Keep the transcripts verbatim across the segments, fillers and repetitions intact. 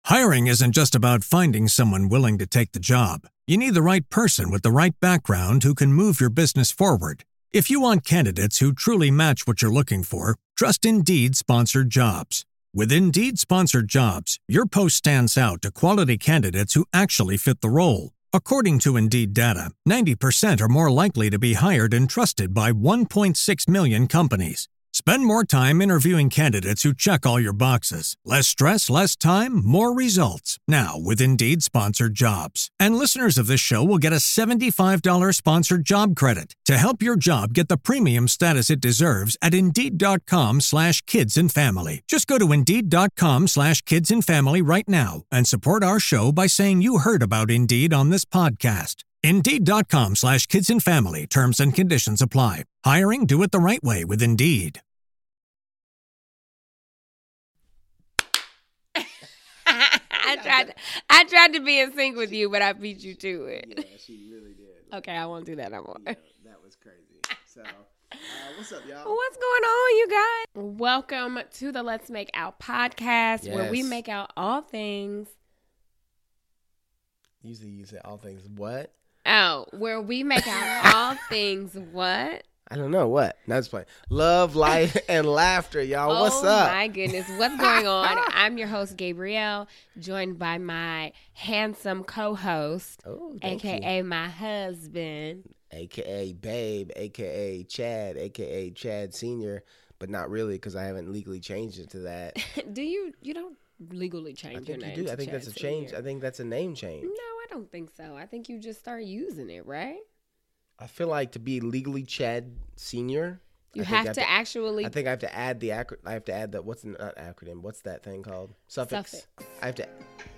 Hiring isn't just about finding someone willing to take the job. You need the right person with the right background who can move your business forward. If you want candidates who truly match what you're looking for, trust Indeed Sponsored Jobs. With Indeed Sponsored Jobs, your post stands out to quality candidates who actually fit the role. According to Indeed data, ninety percent are more likely to be hired and trusted by one point six million companies. Spend more time interviewing candidates who check all your boxes. Less stress, less time, more results. Now with Indeed Sponsored Jobs. And listeners of this show will get a seventy-five dollars sponsored job credit to help your job get the premium status it deserves at Indeed.com slash kids and family. Just go to Indeed.com slash kids and family right now and support our show by saying you heard about Indeed on this podcast. Indeed.com slash kids and family. Terms and conditions apply. Hiring, do it the right way with Indeed. I tried. To, I tried to be in sync with you, but I beat you to it. Yeah, she really did. Okay, I won't do that no more. Yeah, that was crazy. So, uh, what's up, y'all? What's going on, you guys? Welcome to the Let's Make Out podcast, Yes. where we make out all things. Usually, you say all things. What? Oh, where we make out all things. What? I don't know what. Not just playing. Love, life, and laughter, y'all. Oh, What's up? my goodness. What's going on? I'm your host, Gabrielle, joined by my handsome co-host, Oh, a thank k a you. my husband. A K A Babe, A K A Chad, A K A Chad Senior, but not really because I haven't legally changed it to that. Do you? You don't legally change I your think you name do. to I think Chad that's a change. Senior. I think that's a name change. No, I don't think so. I think you just start using it, right? I feel like to be legally Chad Senior, You I think I have to actually. I think I have to add the acro- I have to add the what's the, not acronym? What's that thing called? Suffix. Suffix. I have to.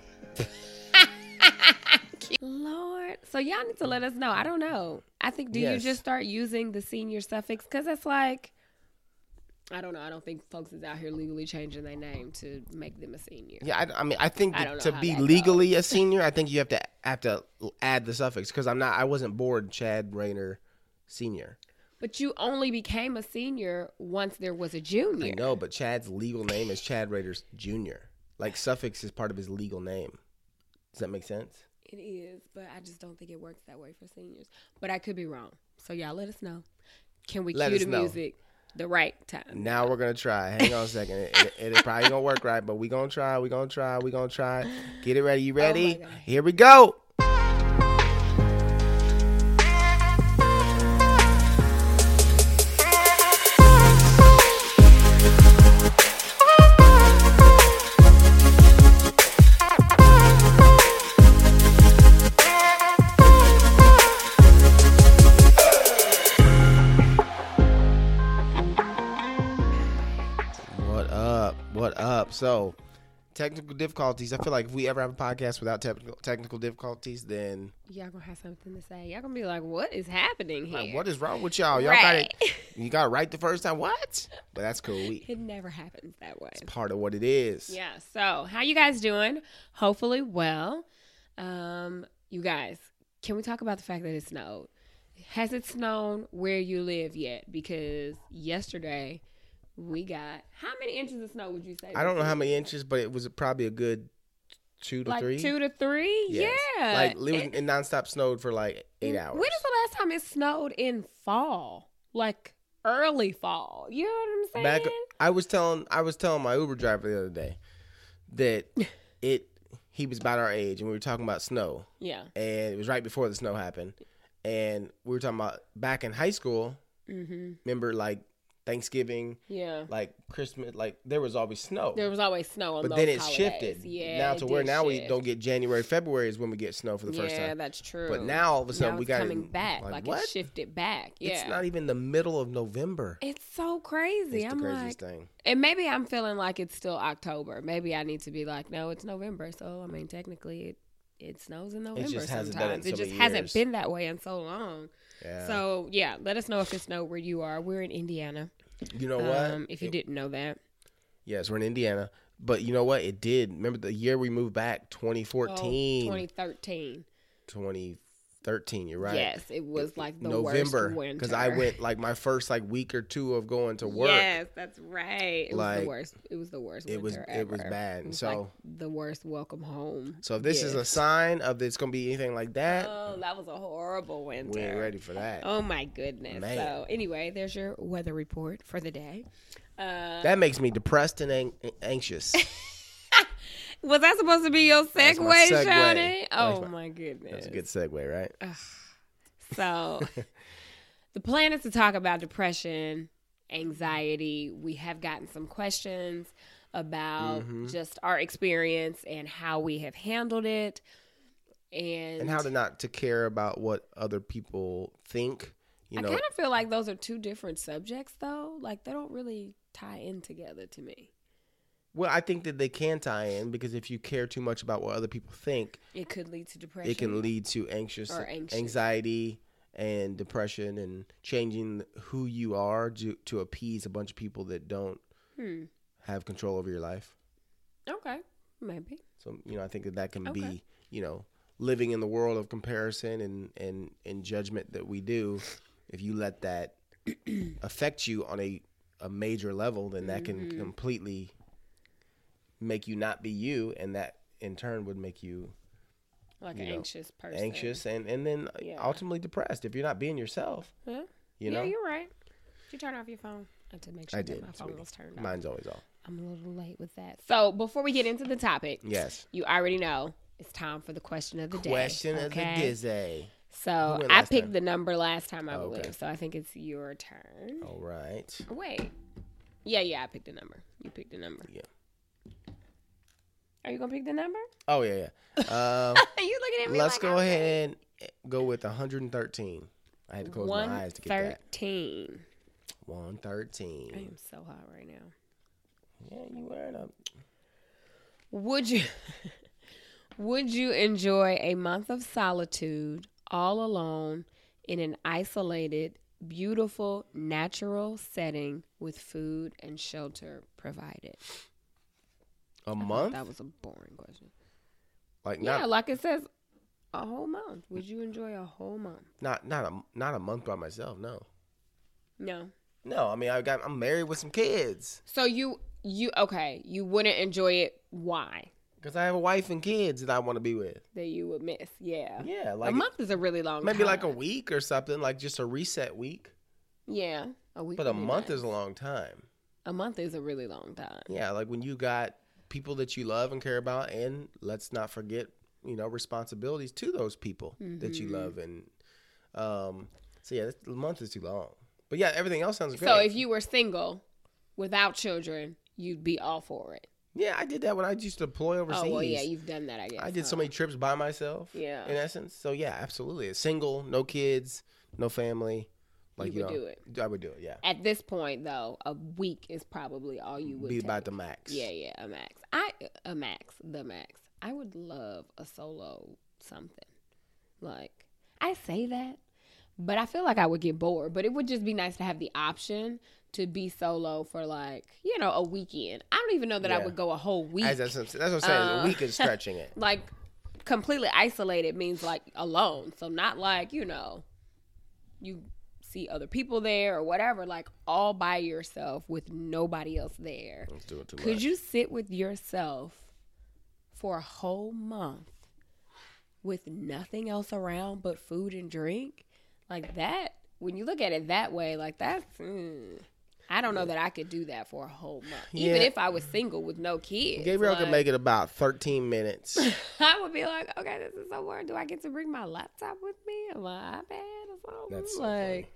Lord. So y'all need to let us know. I don't know. I think, do you Yes. just start using the senior suffix? Because it's like, I don't know. I don't think folks is out here legally changing their name to make them a senior. Yeah, I, I mean, I think I that don't know to how be that legally a senior, I think you have to have to add the suffix because I'm not. I wasn't born Chad Rayner Senior. But you only became a senior once there was a junior. I know, but Chad's legal name is Chad Rayner Junior Like suffix is part of his legal name. Does that make sense? It is, but I just don't think it works that way for seniors. But I could be wrong. So y'all let us know. Can we Let cue us the know. music the right time? Now we're gonna try. Hang on a second. It, it, it probably gonna work right, but we gonna try. We gonna try. We gonna try. Get it ready. You ready? Oh my God. Here we go. What up? What up? So, technical difficulties. I feel like if we ever have a podcast without technical technical difficulties, then Y'all gonna have something to say. Y'all gonna be like, what is happening here? like, what is wrong with y'all? Y'all Right. got it. You got it right the first time. What? But that's cool. We, It never happens that way. it's part of what it is. Yeah. So, how you guys doing? Hopefully, well. Um, you guys, can we talk about the fact that it snowed? Has it snowed where you live yet? Because yesterday we got how many inches of snow would you say? I don't know how many inches, but it was probably a good two to like three. two to three? Yes. Yeah. Like it was It- it nonstop snowed for like eight hours. When is the last time it snowed in fall? Like early fall. You know what I'm saying? Back, I was telling I was telling my Uber driver the other day that it he was about our age and we were talking about snow. Yeah. And it was right before the snow happened. And we were talking about back in high school. Mm-hmm. Remember, like Thanksgiving, Yeah. like Christmas, like there was always snow. There was always snow on but those then it holidays. shifted. Yeah. now it to where did now we shift. don't get January, February is when we get snow for the first Yeah, time. that's true. But now all of a sudden Now we it's got coming it, back. Like, Like, what? it shifted back. Yeah. It's not even the middle of November. It's so crazy. It's I'm the craziest like, thing. and maybe I'm feeling like it's still October. Maybe I need to be like, no, it's November. So I mean, technically, it it snows in November. just hasn't done it in sometimes. It so just many hasn't years. been that way in so long. Yeah. So yeah, let us know if it snowed where you are. We're in Indiana. you know what? Um, if you It- didn't know that. Yes, we're in Indiana. But you know what? It did. Remember the year we moved back, twenty fourteen, Oh, twenty thirteen. twenty thirteen, you're right. Yes, it was like the November, worst winter. because I went like my first like week or two of going to work. Yes, that's right. It Like, was the worst. It was the worst. it was- winter it was ever. bad. It was So- like the worst welcome home. So if this is a gift. sign of it's gonna be anything like that, Oh, that was a horrible winter. we ain't ready for that. Oh my goodness. Man. So anyway, there's your weather report for the day. Uh, That makes me depressed and ang- anxious. was that supposed to be your That's segue, my segue. Shawnee? That's Oh my- my goodness. That's a good segue, right? So the plan is to talk about depression, anxiety. We have gotten some questions about Mm-hmm. just our experience and how we have handled it. And, And how to not to care about what other people think. You I know, kind of feel like those are two different subjects, though. Like, they don't really tie in together to me. well, I think that they can tie in because if you care too much about what other people think, It could lead to depression. it can lead to anxious, Or anxious. anxiety and depression and changing who you are to, to appease a bunch of people that don't Hmm. have control over your life. Okay. Maybe. So, you know, I think that that can Okay. be, you know, living in the world of comparison and, and, and judgment that we do. If you let that affect you on a, a major level, then that can Mm-hmm. completely make you not be you. And that in turn would make you Like You an know, anxious person. anxious and, and then Yeah. ultimately depressed if you're not being yourself, Huh? you yeah, know? you're right. Did you turn off your phone? I had to make sure I that did. my phone sweetie. was turned off. Mine's always off. I'm a little late with that. So before we get into the topic, Yes. you already know it's time for the question of the day. Question of the okay? Gizzy. So Who went I last picked time? the number last time, I Oh, believe. okay. So I think it's your turn. All right. Wait. Yeah, yeah, I picked a number. You picked a number. Yeah. Are you gonna pick the number? Oh, yeah, yeah. Um, you looking at me? let's like go I'm ahead and go with one hundred thirteen. I had to close One my eyes to get that. thirteen. one I thirteen. am so hot right now. Yeah, you wearing a... Would you would you enjoy a month of solitude all alone in an isolated, beautiful, natural setting with food and shelter provided? A I thought month? That was a boring question. Like Yeah, not, like it says a whole month. Would you enjoy a whole month? not, not a, not a month by myself. No, No. no. I mean, I got, I'm married with some kids So you you okay, you wouldn't enjoy it. Why? because I have a wife and kids that I want to be with. That you would miss. Yeah. Yeah, a like month is a really long maybe time. like a week or something, like just a reset week. Yeah. A week. But a would be month nice. is a long time. a month is a really long time. Yeah, like when you got people that you love and care about, and let's not forget, you know, responsibilities to those people that you Mm-hmm. love, and um, so yeah, the month is too long. But yeah, everything else sounds great. So if you were single without children, you'd be all for it. yeah, I did that when I used to deploy overseas. Oh well, yeah, you've done that, I guess. I did so huh? many trips by myself. Yeah. in essence. So yeah, absolutely, single, no kids, no family. Like You you, would know, do it. I would do it. Yeah, At this point, though, a week is probably all you would be take. about the max. Yeah, yeah, a max. I a max, the max. I would love a solo something. Like I say that, but I feel like I would get bored. But it would just be nice to have the option to be solo for like you know a weekend. I don't even know that I Yeah. would go a whole week. As that's, that's what I'm saying. Uh, a week is stretching it. Like completely isolated means like alone. So not like you know you see other people there or whatever. Like all by yourself with nobody else there. Let's do it too Could much. you sit with yourself for a whole month with nothing else around but food and drink? Like that, when you look at it that way, like that's, mm, I don't know that I could do that for a whole month. Even Yeah. if I was single with no kids. Gabriel like, can make it about thirteen minutes. I would be like, okay, this is so weird. Do I get to bring my laptop with me or my iPad or something? That's so like,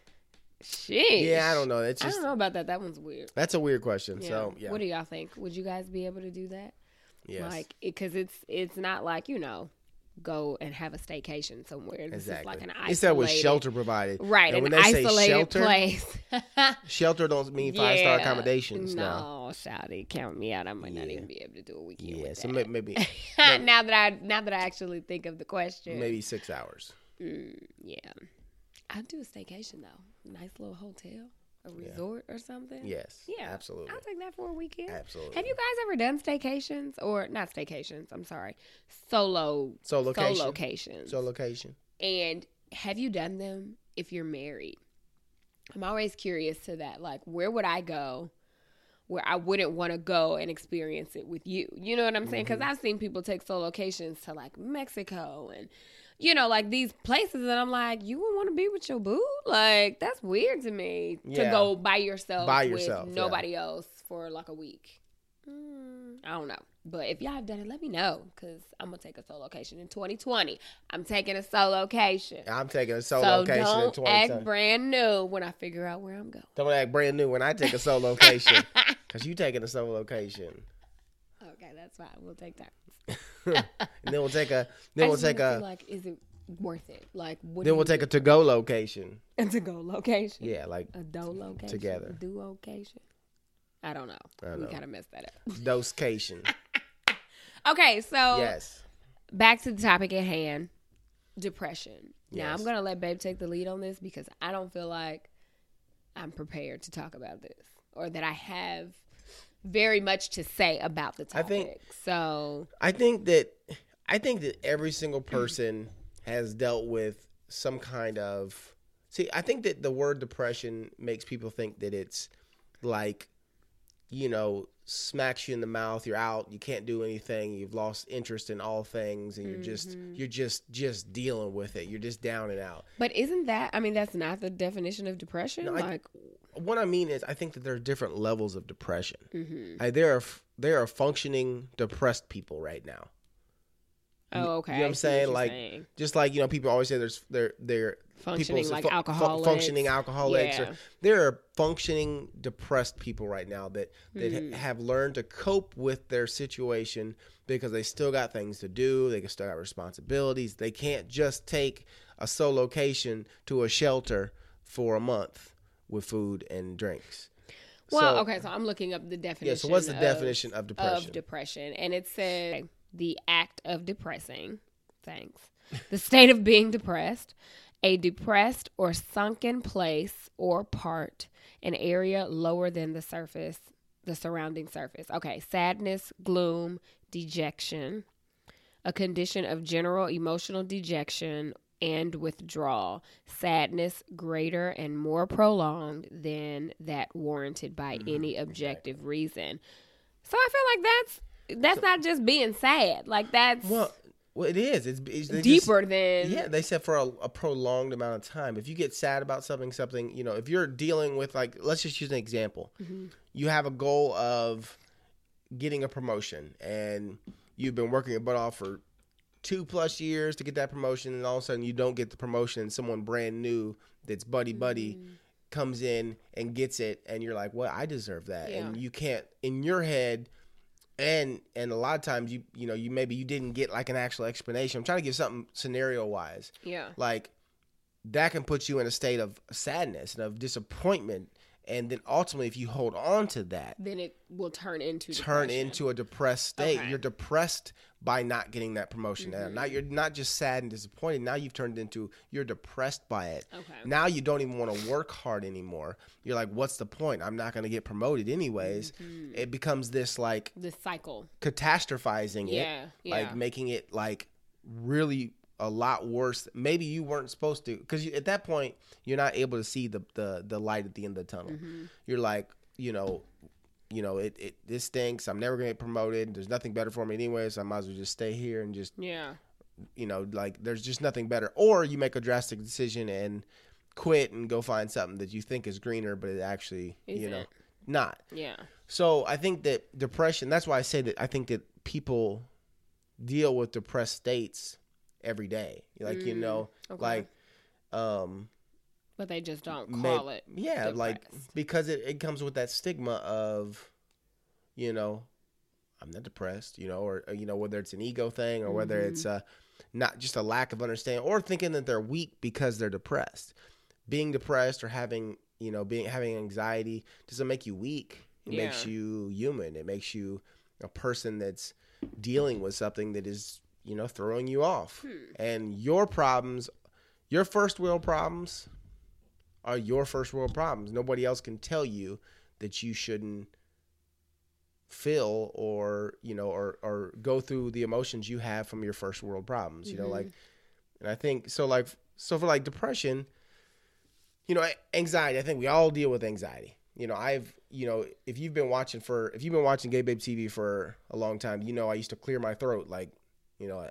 shit. Yeah, I don't know. It's I just don't know about that. That one's weird. that's a weird question. Yeah. So yeah, What do y'all think? Would you guys be able to do that? yes, Like, because it's it's not like you know, go and have a staycation somewhere. This exactly. is like an isolated, It said with shelter provided, right? And An when they say isolated shelter, place. shelter don't mean five star Yeah. accommodations. No. No, shouty, count me out. I might not Yeah. even be able to do a weekend. Yeah, with so that. may- maybe now that I now that I actually think of the question, maybe six hours. Mm, yeah, I'd do a staycation though. Nice little hotel, a resort or something. Yes. Yeah, Absolutely. I'll take that for a weekend. Absolutely. Have you guys ever done staycations or not staycations? I'm sorry, solo So location. solo locations. So location. And have you done them if you're married? I'm always curious to that. Like, where would I go where I wouldn't want to go and experience it with you? You know what I'm saying? Because Mm-hmm. I've seen people take solocations to like Mexico and, you know, like these places, and I'm like, you would want to be with your boo? Like, that's weird to me to Yeah. go by yourself, By with yourself, yeah. nobody else for like a week. Mm, I don't know. But if y'all have done it, let me know, because I'm going to take a solocation in twenty twenty. I'm taking a solocation. I'm taking a solo So location in don't twenty act twenty. brand new when I figure out where I'm going. Don't act brand new when I take a solo location. Because you taking a solo location. Okay, that's fine. We'll take that. And then we'll take a, I then we'll just take wanna a, see, like, is it worth it? Like, what then do we'll you take a to-go location. a to go location. Yeah, like A do location. Together. A do location. I don't know. I We know. kind of messed that up. dose-cation. Okay, so Yes. back to the topic at hand, depression. Now, Yes. I'm going to let Babe take the lead on this because I don't feel like I'm prepared to talk about this or that I have very much to say about the I topic. think- so, I think that I think that every single person has dealt with some kind of see, I think that the word depression makes people think that it's like, you know, smacks you in the mouth, you're out, you can't do anything, you've lost interest in all things, and you're just Mm-hmm. you're just just dealing with it. You're just down and out. but isn't that, I mean, that's not the definition of depression? No, I- like, What I mean is I think that there are different levels of depression. mhm. I, there are there are functioning depressed people right now. Oh, okay. You know what I I'm see what saying? you're Like, saying. just like, you know, people always say there's they're they're Functioning people, like fu- fu- alcoholics. functioning alcoholics. Yeah. Or, there are functioning depressed people right now that that Mhm. ha- have learned to cope with their situation because they still got things to do. They still got responsibilities. They can't just take a solocation to a shelter for a month with food and drinks. Well, So- okay, so I'm looking up the definition. Yeah, so what's the of- definition of depression? Of depression, and it says the act of depressing. Thanks. The state of being depressed, a depressed or sunken place or part, an area lower than the surface, the surrounding surface. Okay, sadness, gloom, dejection, a condition of general emotional dejection and withdrawal. Sadness greater and more prolonged than that warranted by Mm-hmm. any objective reason. So I feel like that's that's not just being sad. Like that's Well, well, it is. It's, it's they just- deeper than Yeah, they said for a, a prolonged amount of time. If you get sad about something, something, you know, if you're dealing with, like, let's just use an example. Mm-hmm. You have a goal of getting a promotion, and you've been working your butt off for two plus years to get that promotion, and all of a sudden you don't get the promotion, and someone brand new that's buddy buddy Mm-hmm. comes in and gets it, and you're like, well, I deserve that. Yeah. And you can't, in your head, and and a lot of times you you know you maybe you didn't get like an actual explanation. I'm trying to give something scenario wise. yeah. Like, that can put you in a state of sadness and of disappointment, and then ultimately, if you hold on to that, Then it will turn into turn depression. into a depressed state. Okay. You're depressed by not getting that promotion. Now, Mm-hmm. now you're not just sad and disappointed. Now you've turned into you're depressed by it. Okay. Now you don't even want to work hard anymore. You're like, what's the point? I'm not going to get promoted anyways. Mm-hmm. It becomes this like This cycle. catastrophizing Yeah, it, yeah. like making it like really a lot worse. Maybe you weren't supposed to, because at that point you're not able to see the, the the light at the end of the tunnel. Mm-hmm. You're like, you know, you know, it, it this stinks. I'm never gonna get promoted. There's nothing better for me anyway, so I might as well just stay here and just, Yeah. you know, like there's just nothing better. Or you make a drastic decision and quit and go find something that you think is greener, but it actually, you know, Isn't. not. Yeah. So I think that depression, that's why I say that I think that people deal with depressed states every day. Like, you know, okay. like, um, But they just don't may- call it. yeah, like, depressed. because it, it comes with that stigma of, you know, I'm not depressed, you know, or, or, you know, whether it's an ego thing or whether Mm-hmm. it's uh, not just a lack of understanding or thinking that they're weak because they're depressed. Being depressed or having, you know, being having anxiety doesn't make you weak. It Yeah. makes you human. It makes you a person that's dealing with something that is, you know, throwing you off. Hmm. And your problems, your first world problems are your first world problems. Nobody else can tell you that you shouldn't feel or, you know, or, or go through the emotions you have from your first world problems. You know, like And I think so like so for like depression, you know, anxiety, I think we all deal with anxiety. You know, I've, you know, if you've been watching for, if you've been watching Gay Babe T V for a long time, you know, I used to clear my throat. Like, you know,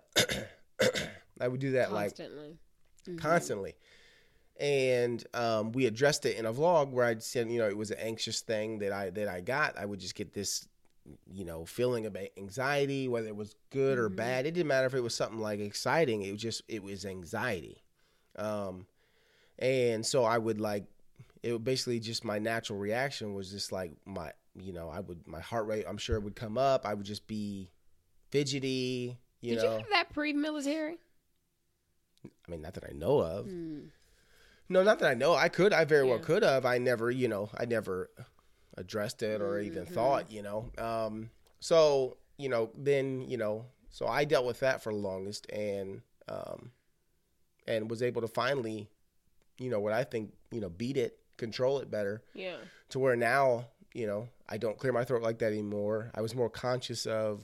I would do that constantly. like mm-hmm. constantly. And um, we addressed it in a vlog where I said, you know, it was an anxious thing that I, that I got. I would just get this, you know, feeling of anxiety, whether it was good mm-hmm. or bad. It didn't matter if it was something like exciting. It was just, it was anxiety. Um, and so I would like, it would basically just my natural reaction was just like my, you know, I would, my heart rate, I'm sure would come up. I would just be fidgety, you Did know. you have that pre-military? I mean, not that I know of. Mm. No, not that I know. I could, I very yeah. well could have. I never, you know, I never addressed it or mm-hmm. even thought, you know. Um, so, you know, then, you know, so I dealt with that for the longest and, um, and was able to finally, you know, what I think, you know, beat it. Control it better. Yeah. To where now, you know, I don't clear my throat like that anymore. I was more conscious of,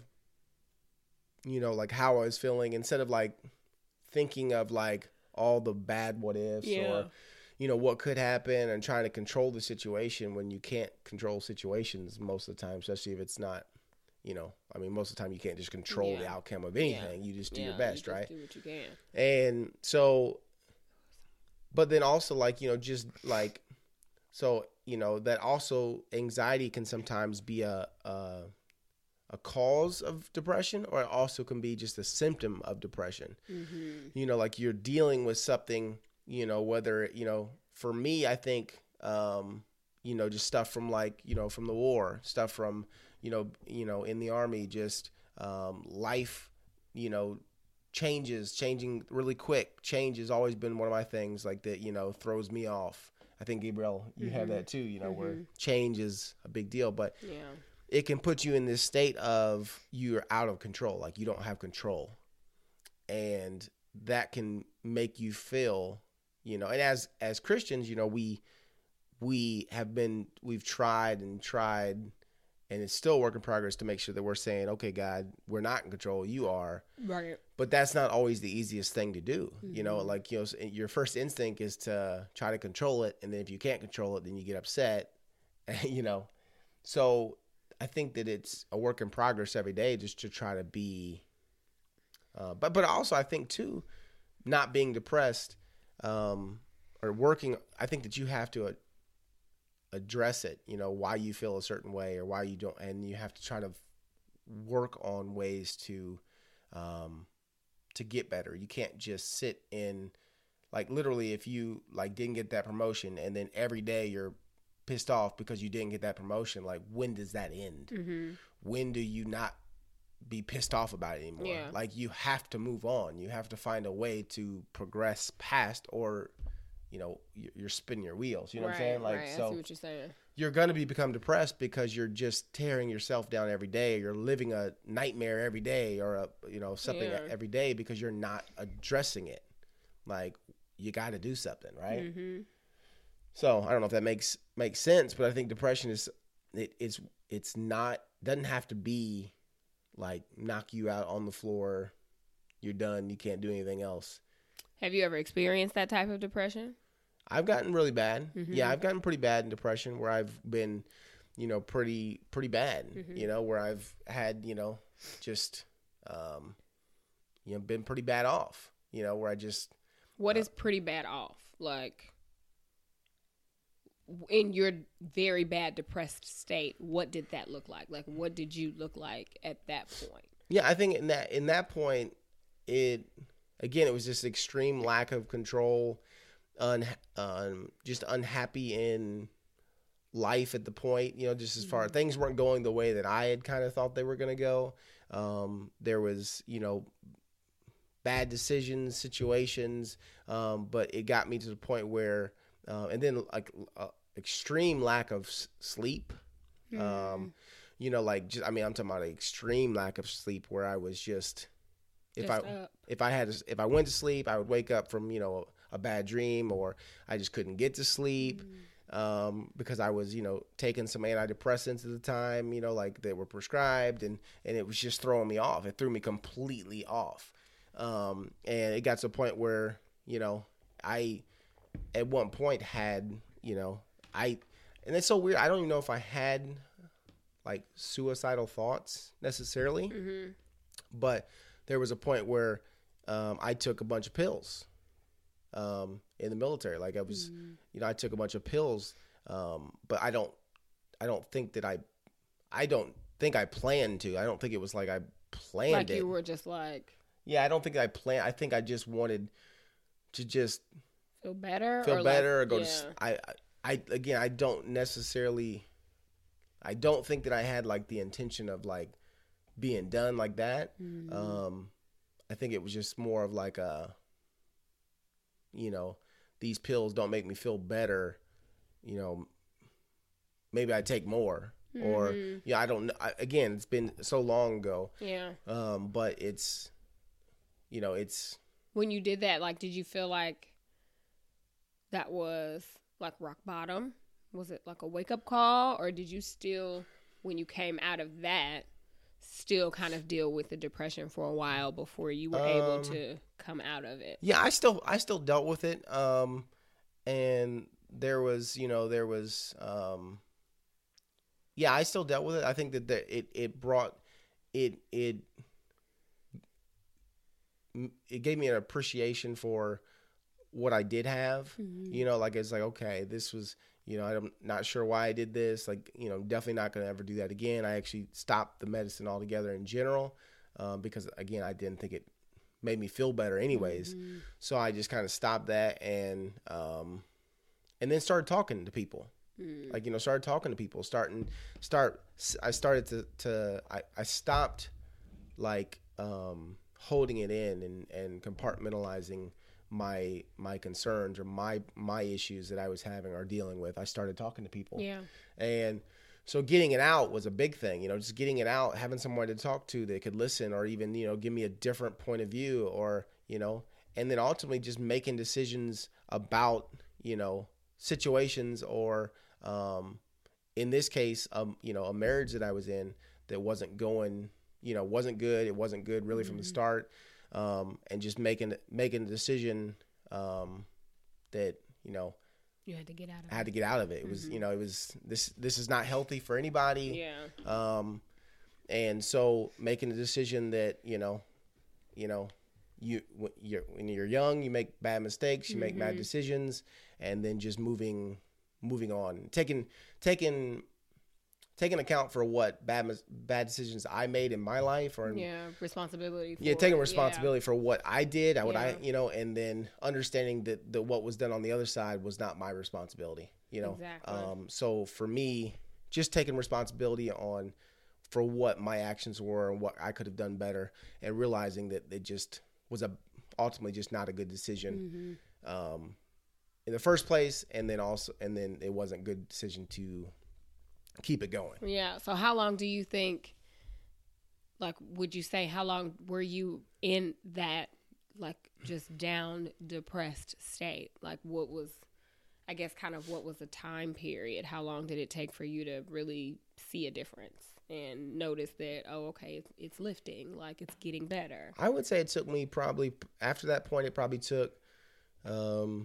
you know, like how I was feeling instead of like thinking of like all the bad what ifs yeah. or, you know, what could happen and trying to control the situation when you can't control situations most of the time, especially if it's not, you know, I mean, most of the time you can't just control yeah. the outcome of anything. Yeah. You just do yeah. your best, you just right? Do what you can. And so, but then also like, you know, just like, so, you know, that also anxiety can sometimes be a, a a cause of depression, or it also can be just a symptom of depression. Mm-hmm. You know, like you're dealing with something, you know, whether, you know, for me, I think, um, you know, just stuff from like, you know, from the war, stuff from, you know, you know, in the Army, just um, life, you know, changes, changing really quick. Change has always been one of my things like that, you know, throws me off. I think, Gabrielle, you mm-hmm. have that too, you know, mm-hmm. where change is a big deal, but yeah. it can put you in this state of you're out of control, like you don't have control. And that can make you feel, you know, and as as Christians, you know, we we have been, we've tried and tried, and it's still a work in progress to make sure that we're saying, okay, God, we're not in control, you are. Right. But that's not always the easiest thing to do. Mm-hmm. You know, like, you know, your first instinct is to try to control it. And then if you can't control it, then you get upset, you know. So I think that it's a work in progress every day just to try to be, uh, but, but also I think too, not being depressed um, or working, I think that you have to uh, address it, you know, why you feel a certain way or why you don't, and you have to try to work on ways to, um, to get better. You can't just sit in, like, literally if you like didn't get that promotion and then every day you're pissed off because you didn't get that promotion, like, when does that end? Mm-hmm. When do you not be pissed off about it anymore? Yeah. Like, you have to move on. You have to find a way to progress past, or, you know, you're spinning your wheels. You know right, what I'm saying? Like, right. so I see what you're saying. You're going to be become depressed because you're just tearing yourself down every day. You're living a nightmare every day, or a, you know, something yeah. every day because you're not addressing it. Like, you got to do something, right? Mm-hmm. So I don't know if that makes makes sense, but I think depression is it, it's it's not doesn't have to be like knock you out on the floor, you're done, you can't do anything else. Have you ever experienced that type of depression? I've gotten really bad. Mm-hmm. Yeah, I've gotten pretty bad in depression where I've been, you know, pretty pretty bad. Mm-hmm. You know, where I've had, you know, just um, you know, been pretty bad off. You know, where I just What uh, is pretty bad off? Like, in your very bad depressed state, what did that look like? Like, what did you look like at that point? Yeah, I think in that in that point, it again, it was just extreme lack of control, un, um, just unhappy in life at the point. You know, just as far as things weren't going the way that I had kind of thought they were going to go. Um, there was, you know, bad decisions, situations, um, but it got me to the point where, uh, and then like uh, extreme lack of s- sleep. Mm. Um, you know, like, just, I mean, I'm talking about an extreme lack of sleep where I was just, if just I, up. if I had, if I went to sleep, I would wake up from, you know, a bad dream, or I just couldn't get to sleep. Mm. Um, because I was, you know, taking some antidepressants at the time, you know, like they were prescribed, and, and it was just throwing me off. It threw me completely off. Um, and it got to a point where, you know, I, at one point had, you know, I, and it's so weird. I don't even know if I had like suicidal thoughts necessarily, Mm-hmm. but there was a point where um, I took a bunch of pills um, in the military. Like I was, mm-hmm. you know, I took a bunch of pills, um, but I don't, I don't think that I, I don't think I planned to. I don't think it was like I planned like it. Like you were just like. Yeah, I don't think I planned. I think I just wanted to just feel better, feel or better, like, or go yeah. to. I, I, I again, I don't necessarily. I don't think that I had like the intention of like being done like that. Mm-hmm. Um, I think it was just more of like a, you know, these pills don't make me feel better. You know, maybe I take more, mm-hmm. or yeah, I don't know. I, again, it's been so long ago. Yeah. Um, but it's, you know, it's when you did that. Like, did you feel like that was like rock bottom? Was it like a wake up call, or did you still, when you came out of that, still kind of deal with the depression for a while before you were um, able to come out of it? Yeah, I still, I still dealt with it. Um, and there was, you know, there was, um, yeah, I still dealt with it. I think that the, it, it brought, it, it, it gave me an appreciation for what I did have, mm-hmm. you know, like, it's like, okay, this was, you know, I'm not sure why I did this. Like, you know, definitely not going to ever do that again. I actually stopped the medicine altogether in general um, because, again, I didn't think it made me feel better anyways. Mm-hmm. So I just kind of stopped that and um, and then started talking to people. Mm. Like, you know, started talking to people, starting, start, I started to, to I, I stopped, like, um, holding it in and, and compartmentalizing my my concerns or my my issues that I was having or dealing with. I started talking to people. Yeah. And so getting it out was a big thing, you know, just getting it out, having someone to talk to that could listen or even, you know, give me a different point of view or, you know, and then ultimately just making decisions about, you know, situations or um, in this case, um, you know, a marriage that I was in that wasn't going, you know, wasn't good. It wasn't good really mm-hmm. from the start. Um, and just making making a decision um, that, you know, you had to get out of I had to get out of it. It mm-hmm. was, you know, it was this this is not healthy for anybody. Yeah. Um, and so making a decision that, you know, you know, you you're, when you're young, you make bad mistakes, you mm-hmm. make bad decisions, and then just moving moving on, taking taking. taking account for what bad bad decisions I made in my life, or in, yeah, responsibility. For, yeah, taking responsibility yeah. for what I did, what yeah. I, you know, and then understanding that the what was done on the other side was not my responsibility, you know. Exactly. Um, so for me, just taking responsibility on for what my actions were and what I could have done better, and realizing that it just was a ultimately just not a good decision mm-hmm. um, in the first place, and then also, and then it wasn't a good decision to keep it going. Yeah. So how long do you think, like, would you say, how long were you in that, like, just down, depressed state? Like, what was, I guess, kind of what was the time period? How long did it take for you to really see a difference and notice that, oh, okay, it's, it's lifting, like, it's getting better? I would say it took me probably, after that point, it probably took, um,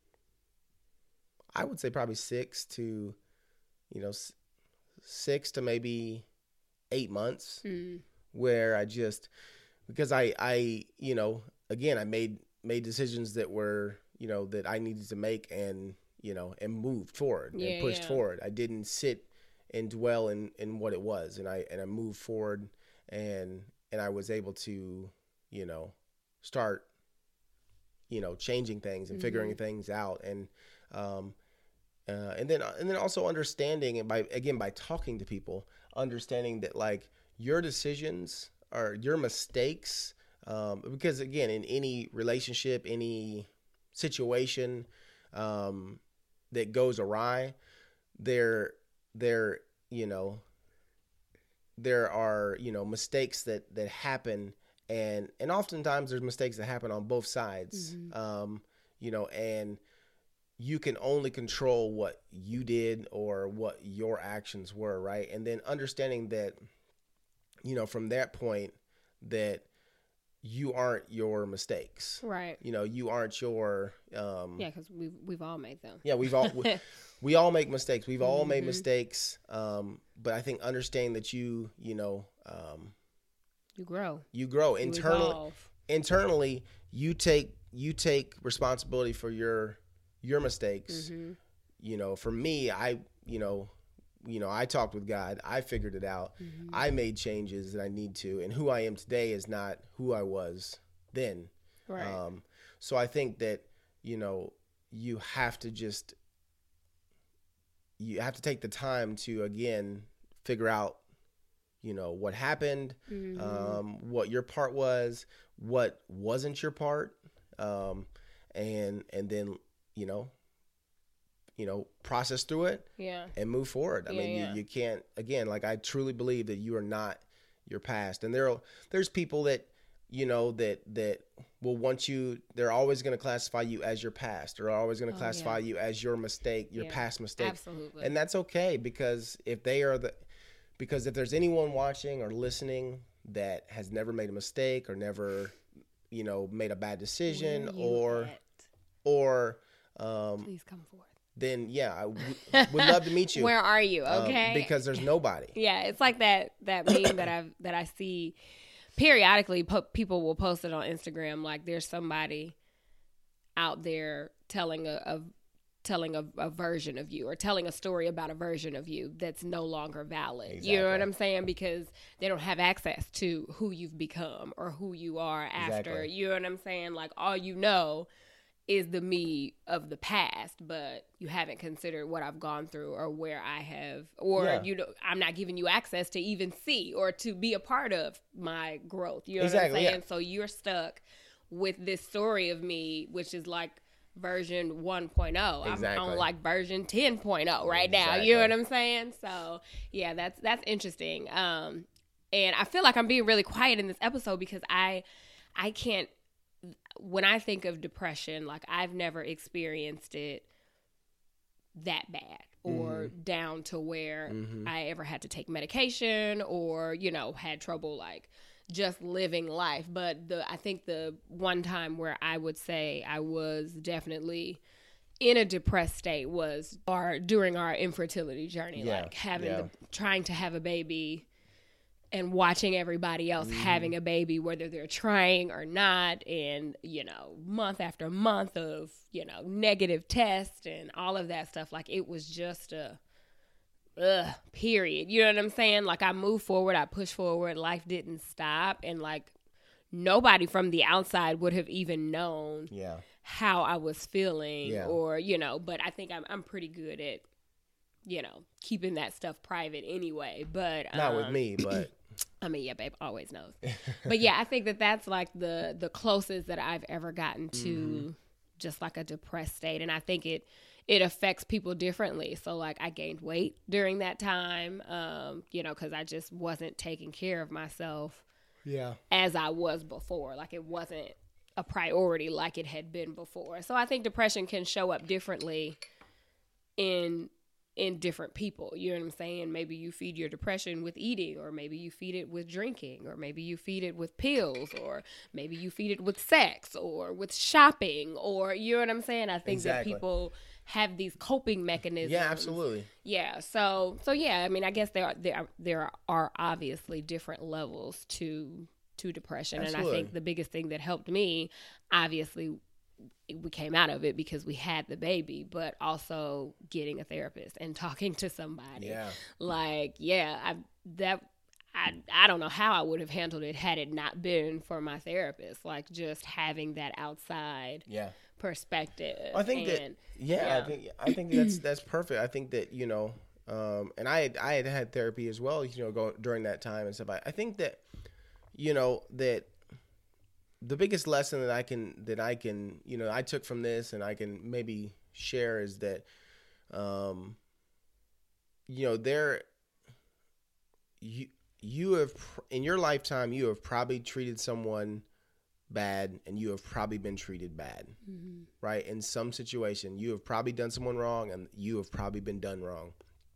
I would say probably six to, you know, six to maybe eight months mm. where I just, because I, I, you know, again, I made, made decisions that were, you know, that I needed to make and, you know, and moved forward yeah, and pushed yeah. forward. I didn't sit and dwell in, in what it was. And I, and I moved forward and, and I was able to, you know, start, you know, changing things and mm-hmm. figuring things out. And, um, Uh, and then, and then also understanding, and by again by talking to people, understanding that like your decisions are your mistakes, um, because again, in any relationship, any situation um, that goes awry, there, there, you know, there are you know mistakes that that happen, and and oftentimes there's mistakes that happen on both sides, mm-hmm. um, you know, and you can only control what you did or what your actions were, right? And then understanding that, you know, from that point that you aren't your mistakes. Right. You know, you aren't your um Yeah, because we've we've all made them. Yeah, we've all we, we all make mistakes. We've all Mm-hmm. made mistakes. Um, but I think understanding that you, you know, um, You grow. you grow You internally. evolve. Internally, you take you take responsibility for your your mistakes. Mm-hmm. You know, for me, I you know, you know, I talked with God. I figured it out. Mm-hmm. I made changes that I need to, and who I am today is not who I was then. Right. Um, so I think that, you know, you have to just, you have to take the time to, again, figure out, you know, what happened, Mm-hmm. um, what your part was, what wasn't your part, um, and, and then, you know, you know, process through it Yeah. and move forward. I Yeah, mean, yeah. you, you can't, again, like I truly believe that you are not your past. And there are, there's people that, you know, that, that will want you, they're always going to classify you as your past. They're always going to Oh, classify yeah. you as your mistake, your Yeah. past mistake. Absolutely. And that's okay, because if they are the, because if there's anyone watching or listening that has never made a mistake or never, you know, made a bad decision, Where you or, at? or, um, Please come forth. then yeah, I w- would love to meet you. Where are you? um, Okay. because there's nobody. Yeah, it's like that that meme that I that I see periodically. Po- people will post it on Instagram. Like there's somebody out there telling a, a telling a, a version of you, or telling a story about a version of you that's no longer valid. You know what Exactly. I'm saying? Because they don't have access to who you've become or who you are after. Exactly. You know what I'm saying? Like all you know is the me of the past, but you haven't considered what I've gone through or where I have, or Yeah. you know, I'm not giving you access to even see or to be a part of my growth. You know Exactly, what I'm yeah. saying? So you're stuck with this story of me, which is like version one point oh. I'm Exactly. on like version ten point oh right now. You know what Exactly. I'm saying? So yeah, that's that's interesting. Um, and I feel like I'm being really quiet in this episode because I I can't. When I think of depression, like I've never experienced it that bad or Mm-hmm. down to where I ever had to take medication or, you know, had trouble like just living life. But the I think the one time where I would say I was definitely in a depressed state was our during our infertility journey, Yeah, like having yeah. the, trying to have a baby and watching everybody else Mm-hmm. having a baby, whether they're trying or not, and, you know, month after month of, you know, negative tests and all of that stuff. Like, it was just a, ugh, period. You know what I'm saying? Like, I moved forward, I pushed forward, life didn't stop, and, like, nobody from the outside would have even known Yeah. how I was feeling Yeah. or, you know, but I think I'm I'm pretty good at, you know, keeping that stuff private anyway. But Not um, with me, but I mean, yeah, babe, always knows. But yeah, I think that that's like the the closest that I've ever gotten to Mm-hmm. just like a depressed state, and I think it it affects people differently. So like, I gained weight during that time, um, you know, because I just wasn't taking care of myself yeah. as I was before. Like, it wasn't a priority like it had been before. So I think depression can show up differently in in different people. You know what I'm saying? Maybe you feed your depression with eating, or maybe you feed it with drinking, or maybe you feed it with pills, or maybe you feed it with sex or with shopping, or you know what I'm saying? I think Exactly. that people have these coping mechanisms. Yeah, absolutely. Yeah, so so yeah, I mean, I guess there are there are, there are obviously different levels to to depression, and I Absolutely. think the biggest thing that helped me, obviously, we came out of it because we had the baby, but also getting a therapist and talking to somebody. Yeah. Like, yeah, I that I I don't know how I would have handled it had it not been for my therapist. Like, just having that outside Yeah. perspective. I think that and, yeah, yeah. I think I think that's that's perfect. I think that, you know, um, and I had, I had had therapy as well, you know, go during that time and stuff. I, I think that, you know, that the biggest lesson that I can that I can you know I took from this and I can maybe share is that, um, you know, there you you have pr- in your lifetime you have probably treated someone bad, and you have probably been treated bad, Mhm. right? In some situation, you have probably done someone wrong, and you have probably been done wrong.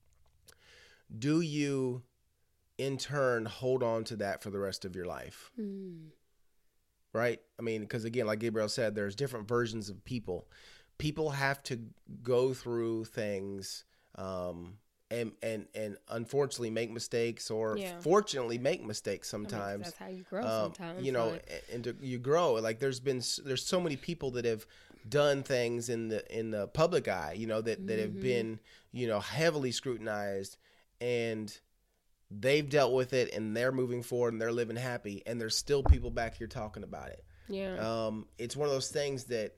Do you, in turn, hold on to that for the rest of your life? Mm. right? I mean, because again, like Gabriel said, there's different versions of people. People have to go through things, um, and and and unfortunately make mistakes, or Yeah. fortunately make mistakes I mean, 'cause sometimes. that's how you grow Um, sometimes. you know, like- a- and to, you grow. Like there's been s- there's so many people that have done things in the in the public eye, you know, that that have Mhm. been, you know, heavily scrutinized, and they've dealt with it, and they're moving forward, and they're living happy, and there's still people back here talking about it. yeah. Um, it's one of those things that,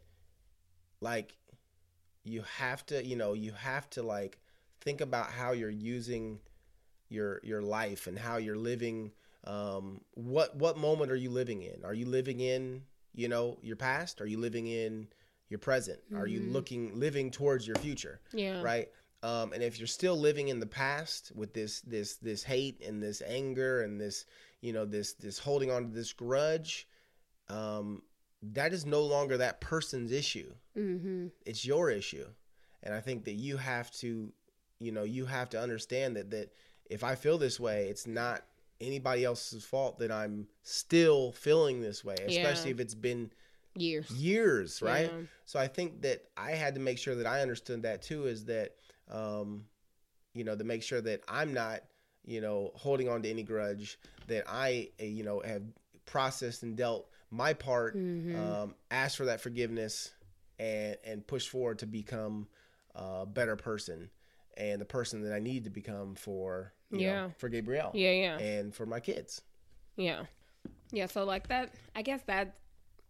like, you have to, you know, you have to like think about how you're using your your life and how you're living. Um, what what moment are you living in? Are you living in, you know, your past? Are you living in your present? Are you Mhm. looking living towards your future? yeah. Right? Um, and if you're still living in the past with this this this hate and this anger and this, you know, this this holding on to this grudge, um, that is no longer that person's issue. Mm-hmm. It's your issue. And I think that you have to, you know, you have to understand that that if I feel this way, it's not anybody else's fault that I'm still feeling this way, especially Yeah. if it's been Years. years, right? Yeah. So I think that I had to make sure that I understood that too, is that, um, you know, to make sure that I'm not, you know, holding on to any grudge, that I, uh, you know, have processed and dealt my part, Mhm. um, asked for that forgiveness, and, and pushed forward to become a better person, and the person that I need to become for, you Yeah. know, for Gabrielle Yeah, yeah. and for my kids. Yeah. Yeah, so like that, I guess that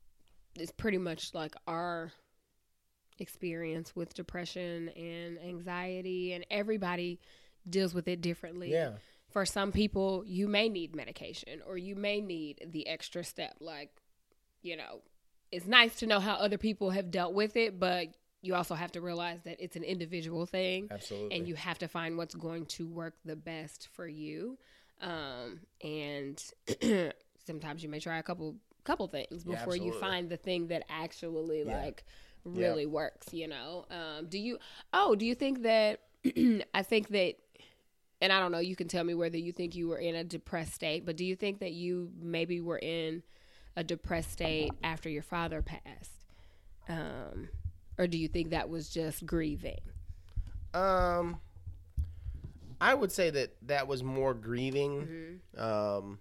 is pretty much like our experience with depression and anxiety, and everybody deals with it differently. Yeah. For some people, you may need medication, or you may need the extra step. Like, you know, it's nice to know how other people have dealt with it, but you also have to realize that it's an individual thing. Absolutely. And you have to find what's going to work the best for you. Um, and sometimes you may try a couple couple things Yeah, before you absolutely. find the thing that actually Yeah. like really works, you know. Um, do you oh, do you think that I think that, and I don't know, you can tell me whether you think you were in a depressed state, but do you think that you maybe were in a depressed state after your father passed? Um, or do you think that was just grieving? Um, I would say that that was more grieving. Mm-hmm. Um,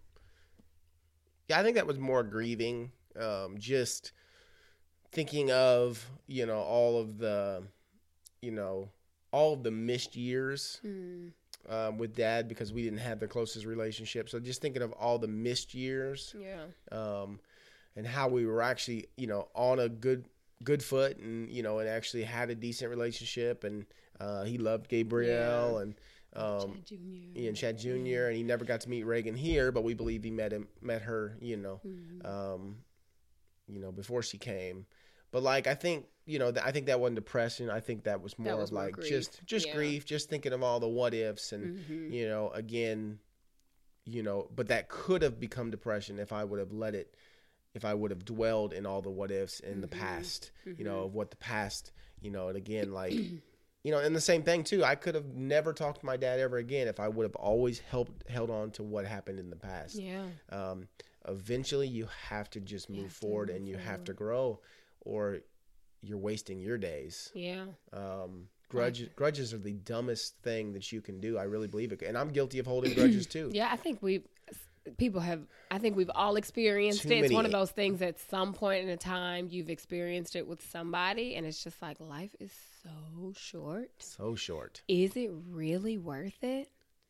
yeah, I think that was more grieving. Um, just thinking of, you know, all of the, you know, all of the missed years Mm. um, with Dad, because we didn't have the closest relationship. So just thinking of all the missed years, Yeah. um, and how we were actually, you know, on a good good foot, and you know, and actually had a decent relationship, and uh, he loved Gabrielle, Yeah. and um, Chad Junior Ian Chad Junior and he never got to meet Reagan here, but we believe he met him, met her, you know, Mhm. um, you know, before she came. But like, I think, you know, th- I think that wasn't depression. I think that was more was of more like grief. just, just Yeah. grief, just thinking of all the what ifs, and Mhm. you know, again, you know, but that could have become depression if I would have let it, if I would have dwelled in all the what ifs in the Mhm. past, you Mhm. know, of what the past, you know, and again, like, you know, and the same thing too, I could have never talked to my dad ever again if I would have always helped, held on to what happened in the past. Yeah. Um, eventually you have to just You move have to forward, move and you have to forward. grow, or you're wasting your days. Yeah. Um, grudges, grudges are the dumbest thing that you can do. I really believe it. And I'm guilty of holding grudges too. Yeah, I think we people have I think we've all experienced Too it. It's many- one of those things at some point in a time you've experienced it with somebody, and it's just like, life is so short. So short. Is it really worth it?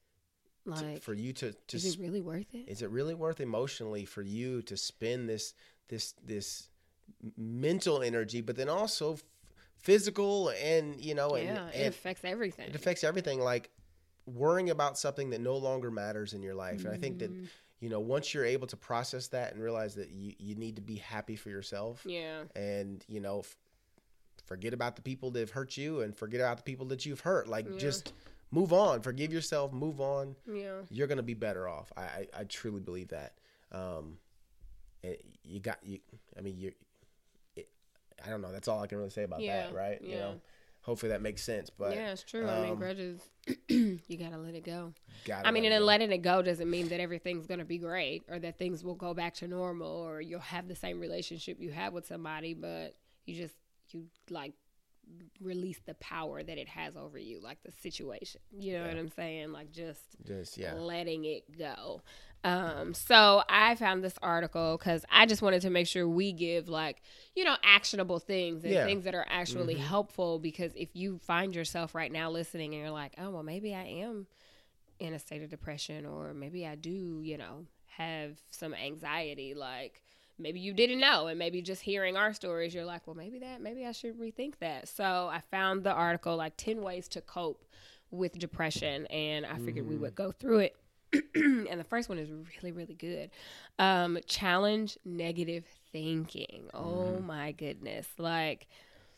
To- Like, for you to, to is s- it really worth it? is it really worth emotionally for you to spend this this this m- mental energy, but then also f- physical, and you know, and, Yeah, it and affects everything. it affects everything, like worrying about something that no longer matters in your life. And I think that, Mhm. you know, once you're able to process that and realize that you, you need to be happy for yourself, Yeah. and you know, f- forget about the people that have hurt you, and forget about the people that you've hurt, like Yeah. just move on, forgive yourself, move on. Yeah. You're going to be better off. I, I, I truly believe that. Um, and you got, you, I mean, you, it, I don't know. That's all I can really say about Yeah, that. Right. You yeah. know, hopefully that makes sense. But yeah, it's true. Um, I mean, grudges, you gotta let it go. Gotta I mean, let and it then go. letting it go doesn't mean that everything's gonna be great or that things will go back to normal or you'll have the same relationship you have with somebody, but you just you like release the power that it has over you, like the situation. You know Yeah. what I'm saying? Like just Just yeah. letting it go. Um, so I found this article because I just wanted to make sure we give like, you know, actionable things and Yeah. things that are actually Mhm. helpful, because if you find yourself right now listening and you're like, oh, well, maybe I am in a state of depression, or maybe I do, you know, have some anxiety, like maybe you didn't know, and maybe just hearing our stories, you're like, well, maybe that, maybe I should rethink that. So I found the article, like ten ways to cope with depression, and I figured we would go through it. And the first one is really, really good. Um, challenge negative thinking. Oh my goodness. Like,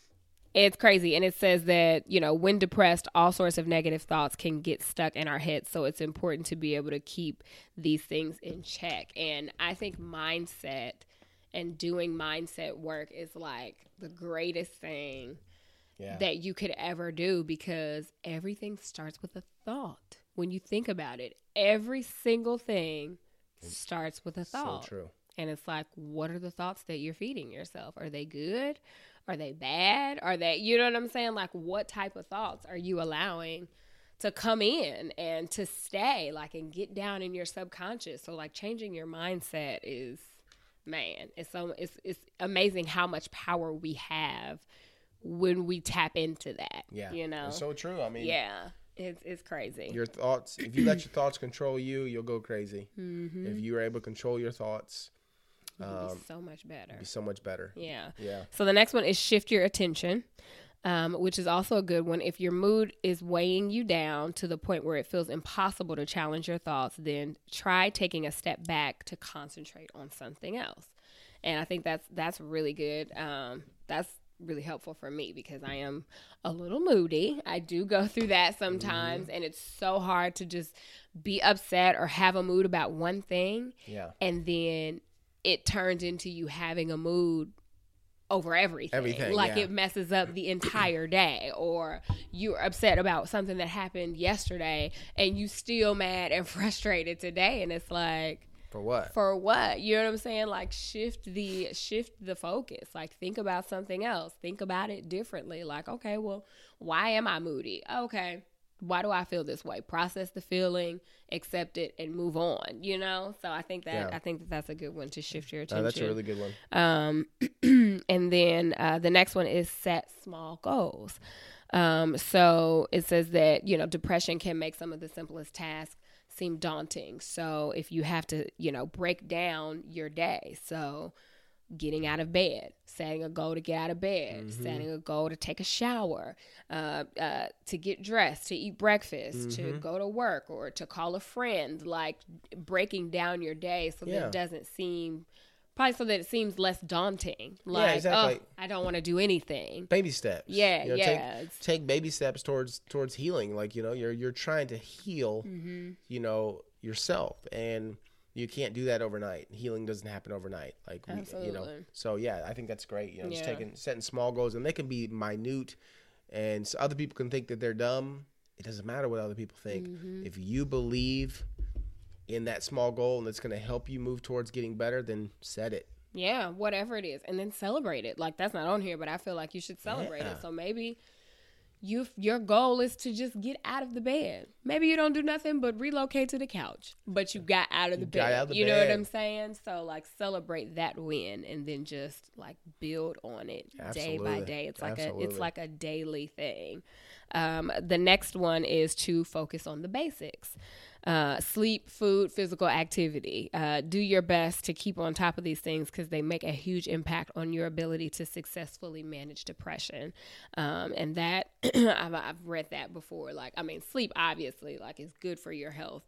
it's crazy. And it says that, you know, when depressed, all sorts of negative thoughts can get stuck in our heads. So it's important to be able to keep these things in check. And I think mindset and doing mindset work is like the greatest thing Yeah. that you could ever do, because everything starts with a thought. When you think about it, every single thing starts with a thought. So true. And it's like, what are the thoughts that you're feeding yourself? Are they good? Are they bad? Are they, you know what I'm saying? Like, what type of thoughts are you allowing to come in and to stay, like, and get down in your subconscious? So, like, changing your mindset is, man, it's so, it's, it's amazing how much power we have when we tap into that. Yeah. You know? It's so true. I mean, Yeah. It's, it's crazy. your thoughts, if you let your thoughts control you, you'll go crazy. Mm-hmm. If you are able to control your thoughts, It would um, be so much better. it'd be so much better. Yeah. Yeah. So the next one is shift your attention, um, which is also a good one. If your mood is weighing you down to the point where it feels impossible to challenge your thoughts, then try taking a step back to concentrate on something else. And I think that's that's really good. Um, that's really helpful for me because I am a little moody. I do go through that sometimes, mm-hmm. and it's so hard to just be upset or have a mood about one thing. Yeah. And then it turns into you having a mood over everything. Everything, like yeah. it messes up the entire day, or you're upset about something that happened yesterday and you still mad and frustrated today. And it's like, For what? For what? You know what I'm saying? Like shift the shift the focus. Like think about something else. Think about it differently. Like, okay, well, why am I moody? Okay. Why do I feel this way? Process the feeling, accept it, and move on. You know? So I think that Yeah. I think that that's a good one to shift your attention. No, that's a really good one. Um, and then uh, the next one is set small goals. Um, so it says that, you know, depression can make some of the simplest tasks seem daunting. So if you have to, you know, break down your day. So getting out of bed, setting a goal to get out of bed, mm-hmm. setting a goal to take a shower, uh, uh, to get dressed, to eat breakfast, mm-hmm. to go to work, or to call a friend, like breaking down your day so yeah. that it doesn't seem, probably so that it seems less daunting. Like, yeah, exactly. oh, I don't want to do anything. Baby steps. Yeah, you know, yeah. Take, take baby steps towards towards healing. Like, you know, you're you're trying to heal, mm-hmm. you know, yourself, and you can't do that overnight. Healing doesn't happen overnight. Like, we, you know. So yeah, I think that's great. You know, just yeah. taking setting small goals, and they can be minute, and so other people can think that they're dumb. It doesn't matter what other people think. Mm-hmm. If you believe in that small goal and it's going to help you move towards getting better, then set it. Yeah, whatever it is, and then celebrate it. Like, that's not on here, but I feel like you should celebrate yeah. it. So maybe you your goal is to just get out of the bed. Maybe you don't do nothing but relocate to the couch, but you got out of the you bed. Got out of the you bed. know what I'm saying? So like celebrate that win, and then just like build on it Absolutely. day by day. It's like Absolutely. a it's like a daily thing. Um, the next one is to focus on the basics. Uh, sleep, food, physical activity. Uh, do your best to keep on top of these things because they make a huge impact on your ability to successfully manage depression. Um, and that, I've, I've read that before. Like, I mean, sleep obviously, like, is good for your health.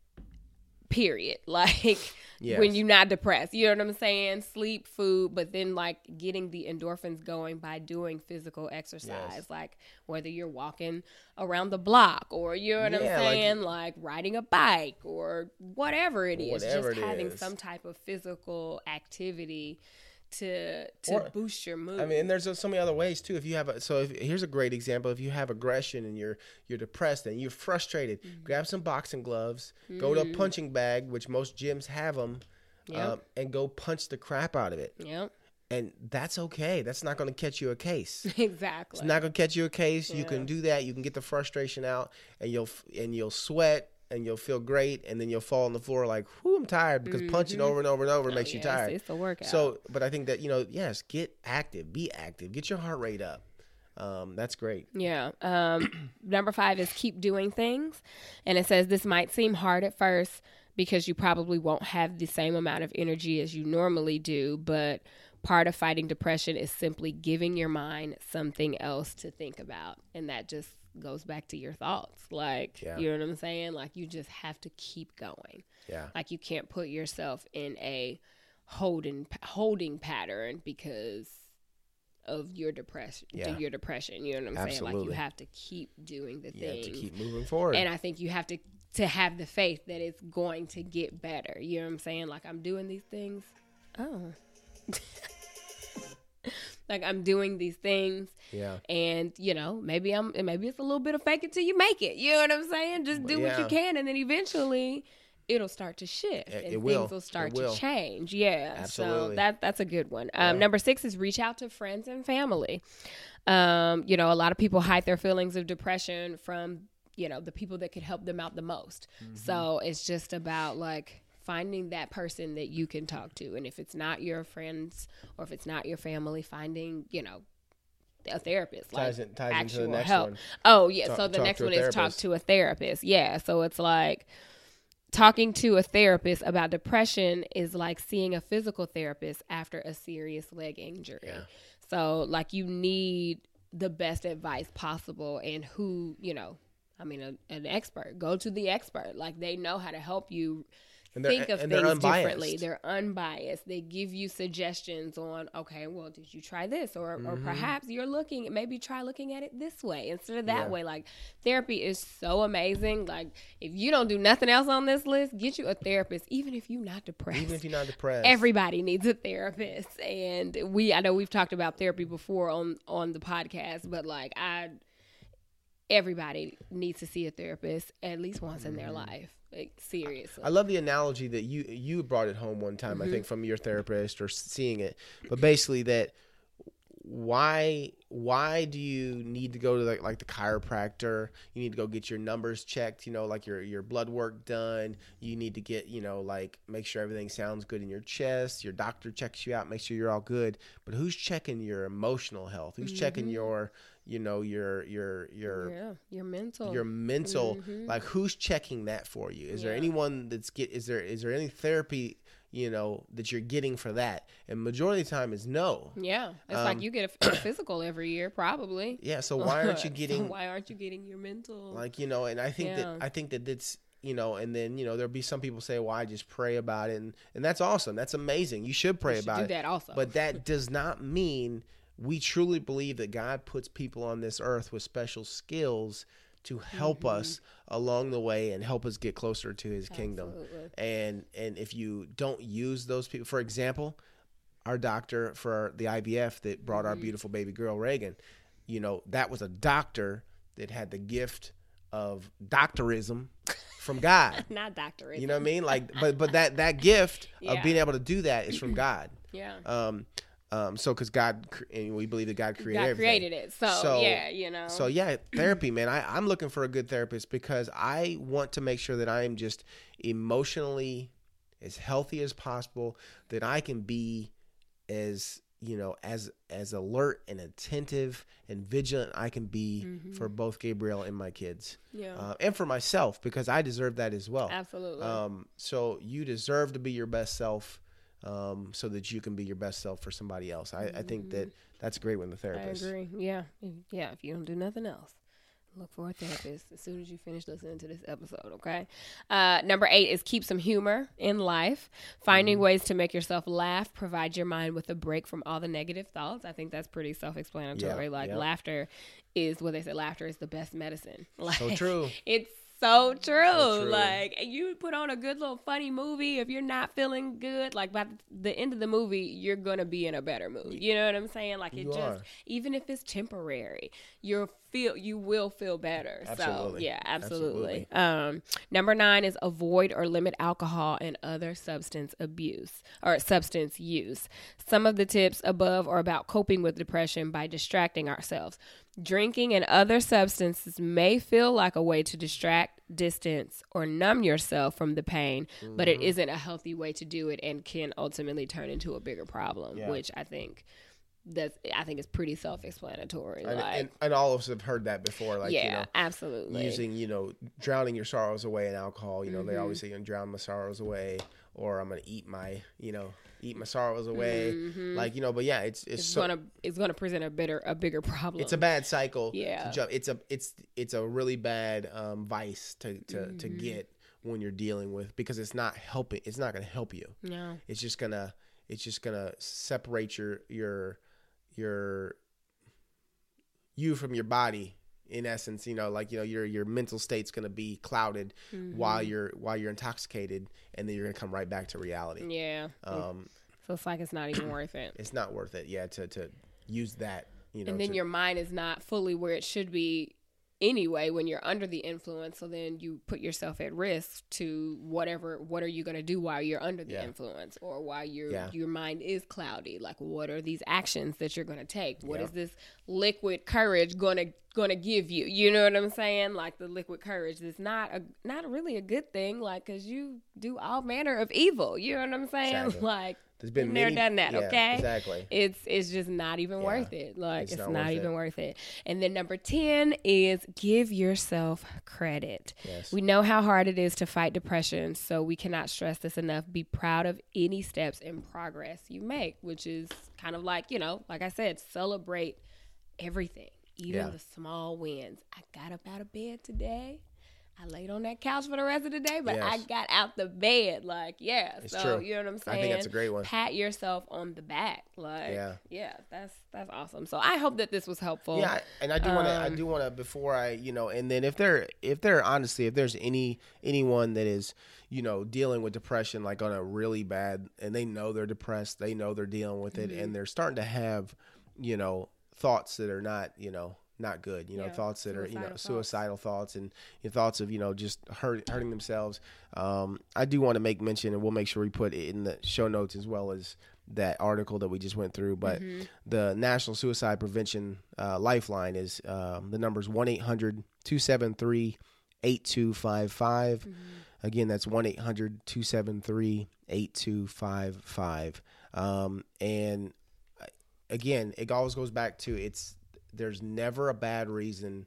Period. Like yes. when you're not depressed, you know what I'm saying? Sleep, food, but then like getting the endorphins going by doing physical exercise, yes. like whether you're walking around the block or you know what yeah, I'm saying, like, like riding a bike or whatever it is, whatever just it having is. some type of physical activity to to Or- boost your mood. I mean, and there's so many other ways too. If you have a, so if, here's a great example. If you have aggression and you're you're depressed and you're frustrated, Mm-hmm. grab some boxing gloves, go to a punching bag, which most gyms have them, Yep. um, and go punch the crap out of it. Yep. And that's okay. That's not going to catch you a case. Exactly. It's not going to catch you a case. You Yeah. can do that. You can get the frustration out, and you'll and you'll sweat. And you'll feel great, and then you'll fall on the floor like, whoo, I'm tired, because punching over and over and over Oh, makes you yeah, it's- tired. It's a workout. So, but I think that, you know, yes, get active, be active, get your heart rate up. Um, that's great. Yeah. Um, number five is keep doing things. And it says this might seem hard at first because you probably won't have the same amount of energy as you normally do. But part of fighting depression is simply giving your mind something else to think about. And that just goes back to your thoughts. Like, Yeah. you know what I'm saying? Like, you just have to keep going. Yeah. Like, you can't put yourself in a holding holding pattern because of your depression. Yeah. Your depression. You know what I'm saying? Like, you Absolutely. have to keep doing the You have things. to keep moving forward. And I think you have to to have the faith that it's going to get better. You know what I'm saying? Like, I'm doing these things. Oh. Like, I'm doing these things. yeah. And, you know, maybe I'm maybe it's a little bit of fake it till you make it. You know what I'm saying? Just do what you Yeah. can, and then eventually it'll start to shift, It- and it will. things will start It will. to change. Yeah, so Absolutely. that that's a good one. Um, Yeah. Number six is reach out to friends and family. Um, you know, a lot of people hide their feelings of depression from, you know, the people that could help them out the most. Mm-hmm. So it's just about like finding that person that you can talk to, and if it's not your friends or if it's not your family, finding, you know, a therapist, like Ties in- ties into the actual next help. one. Oh yeah, Talk- so the talk next to a one is talk therapist. to a therapist. Yeah, so it's like talking to a therapist about depression is like seeing a physical therapist after a serious leg injury. Yeah. So like you need the best advice possible, and who, you know, I mean, a, an expert. Go to the expert. Like, they know how to help you And they're- think of and they're things unbiased. differently. They're unbiased. They give you suggestions on, okay, well, did you try this? Or, or perhaps you're looking, maybe try looking at it this way instead of that Mm-hmm. Yeah. way. Like, therapy is so amazing. Like, if you don't do nothing else on this list, get you a therapist, even if you're not depressed. Even if you're not depressed. Everybody needs a therapist. And we, I know we've talked about therapy before on, on the podcast, but like, I, everybody needs to see a therapist at least once in their life. Like, seriously. I love the analogy that you you brought it home one time, Mm-hmm. I think, from your therapist or seeing it. But basically that why why do you need to go to the, like the chiropractor? You need to go get your numbers checked, you know, like your your blood work done. You need to get, you know, like make sure everything sounds good in your chest. Your doctor checks you out, make sure you're all good. But who's checking your emotional health? Who's checking your, you know, your your your yeah, your mental. your mental, like who's checking that for you? Is there Yeah. anyone that's get is there is there any therapy, you know, that you're getting for that? And majority of the time is no. Yeah, it's Um, like you get a, a physical every year, probably. Yeah, so why aren't you So getting why aren't you getting your mental? like, you know, and I think Yeah. that I think that it's, you know, and then, you know, there'll be some people say, well, I just pray about it, and, and that's awesome. That's amazing. You should pray You should about do it. that also. But that does not mean we truly believe that God puts people on this earth with special skills to help Mm-hmm. us along the way and help us get closer to his kingdom. Absolutely. And and if you don't use those people, for example, our doctor for the I V F that brought our beautiful baby girl Reagan, you know, that was a doctor that had the gift of doctorism from God. Not doctorate. You know what I mean? Like, but but that that gift Yeah. of being able to do that is from God. Yeah. Um, um, so because God, cre- and we believe that God created God everything. created it. So, So- yeah, you know. So yeah, therapy, man. I, I'm looking for a good therapist because I want to make sure that I am just emotionally as healthy as possible, that I can be as, you know, as as alert and attentive and vigilant I can be for both Gabrielle and my kids. Yeah. Uh, and for myself, because I deserve that as well. Absolutely. Um, so you deserve to be your best self, um, so that you can be your best self for somebody else. I, I think that that's great with the I therapist. agree. Yeah. Yeah. If you don't do nothing else, look for a therapist as soon as you finish listening to this episode, okay? Uh, number eight is keep some humor in life. Finding Mm-hmm. ways to make yourself laugh, provide your mind with a break from all the negative thoughts. I think that's pretty self-explanatory. Yeah, like yeah. laughter is what they say, laughter is the best medicine. Like, So true. It's so true. So true. Like, you put on a good little funny movie. If you're not feeling good, like by the end of the movie, you're gonna be in a better mood. You know what I'm saying? Like, it You just are. even if it's temporary, you're feel you will feel better. Absolutely. So yeah, absolutely. Absolutely. Um, number nine is avoid or limit alcohol and other substance abuse or substance use. Some of the tips above are about coping with depression by distracting ourselves. Drinking and other substances may feel like a way to distract, distance, or numb yourself from the pain, mm-hmm. but it isn't a healthy way to do it and can ultimately turn into a bigger problem, yeah. which I think that's I think is pretty self-explanatory. And, like, and, and all of us have heard that before. Like, yeah, you know, absolutely. using, you know, drowning your sorrows away in alcohol. You know, mm-hmm. they always say, you know, drown my sorrows away, or I'm going to eat my, you know, eat my sorrows away. Mm-hmm. Like, you know, but yeah, it's, it's, it's so, gonna, it's gonna present a bitter, a bigger problem. It's a bad cycle. Yeah. To jump. It's a, it's, it's a really bad um, vice to, to, mm-hmm. to get when you're dealing with, because it's not helping. It's not going to help you. No. It's just going to, it's just going to separate your, your, your you from your body, in essence. You know, like, you know, your your mental state's going to be clouded mm-hmm. while you're while you're intoxicated, and then you're going to come right back to reality. Yeah. Um so it's like it's not even worth it. It's not worth it. Yeah, to to use that, you know. And then to, your mind is not fully where it should be anyway when you're under the influence, so then you put yourself at risk to whatever what are you going to do while you're under the yeah. influence, or while your yeah. your mind is cloudy. Like, what are these actions that you're going to take? What yeah. is this liquid courage going to going to give you? You know what I'm saying? Like, the liquid courage is not a not really a good thing, like, cuz you do all manner of evil. You know what I'm saying? Exactly. Like, there's been never many, done that. yeah, Okay, exactly. It's it's just not even yeah. worth it. Like, it's, it's not, not, worth even it. worth it. And then number ten is give yourself credit. Yes. We know how hard it is to fight depression, so we cannot stress this enough. Be proud of any steps and progress you make, which is kind of like, you know, like I said, celebrate everything, even yeah. the small wins. I got up out of bed today. I laid on that couch for the rest of the day, but yes. I got out the bed. Like, yeah. It's so true. you know what I'm saying? I think that's a great one. Pat yourself on the back. Like, yeah, yeah, that's that's awesome. So I hope that this was helpful. Yeah, and I do want to. Um, I do want to before I, you know, and then if there, if there, honestly, if there's any anyone that is, you know, dealing with depression, like on a really bad, and they know they're depressed, they know they're dealing with it, mm-hmm. and they're starting to have, you know, thoughts that are not, you know. not good, you know, yeah, thoughts that are, you know, thoughts. suicidal thoughts and you know, thoughts of, you know, just hurt, hurting themselves. Um, I do want to make mention, and we'll make sure we put it in the show notes as well as that article that we just went through. But mm-hmm. the National Suicide Prevention uh, Lifeline is um, the number is one eight hundred two seven three eight two five five. Mm-hmm. Again, that's one eight hundred two seven three eight two five five. Um, and again, it always goes back to it's, there's never a bad reason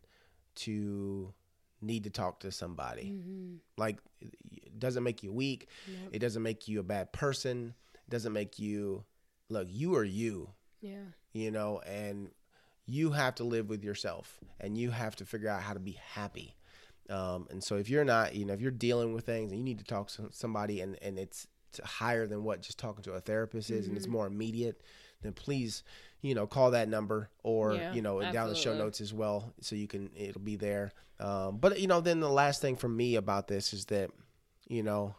to need to talk to somebody. Mm-hmm. Like, it doesn't make you weak. Yep. It doesn't make you a bad person. It doesn't make you, look, you are you. Yeah. You know, and you have to live with yourself, and you have to figure out how to be happy. Um, and so if you're not, you know, if you're dealing with things and you need to talk to somebody, and, and it's, it's higher than what just talking to a therapist is, mm-hmm. and it's more immediate, then please, you know, call that number, or, yeah, you know, absolutely. Down the show notes as well, so you can, it'll be there. Um, but, you know, then the last thing for me about this is that, you know,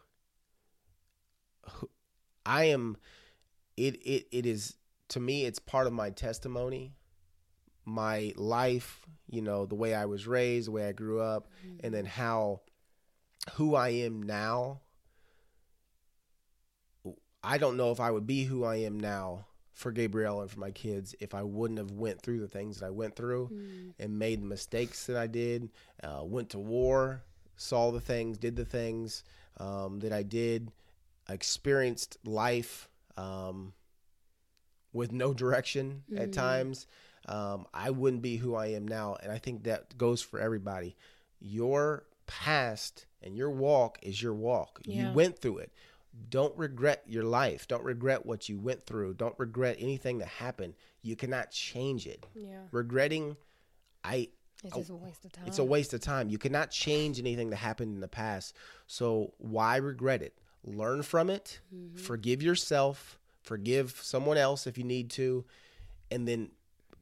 I am, it, it, it is, to me, it's part of my testimony, my life, you know, the way I was raised, the way I grew up, mm-hmm. and then how, who I am now. I don't know if I would be who I am now for Gabrielle and for my kids if I wouldn't have went through the things that I went through mm. and made the mistakes that I did, uh, went to war, saw the things, did the things um, that I did, experienced life um, with no direction mm. at times. Um, I wouldn't be who I am now. And I think that goes for everybody. Your past and your walk is your walk. Yeah. You went through it. Don't regret your life. Don't regret what you went through. Don't regret anything that happened. You cannot change it. Yeah. Regretting, I. It's just a waste of time. It's a waste of time. You cannot change anything that happened in the past. So why regret it? Learn from it. Mm-hmm. Forgive yourself. Forgive someone else if you need to, and then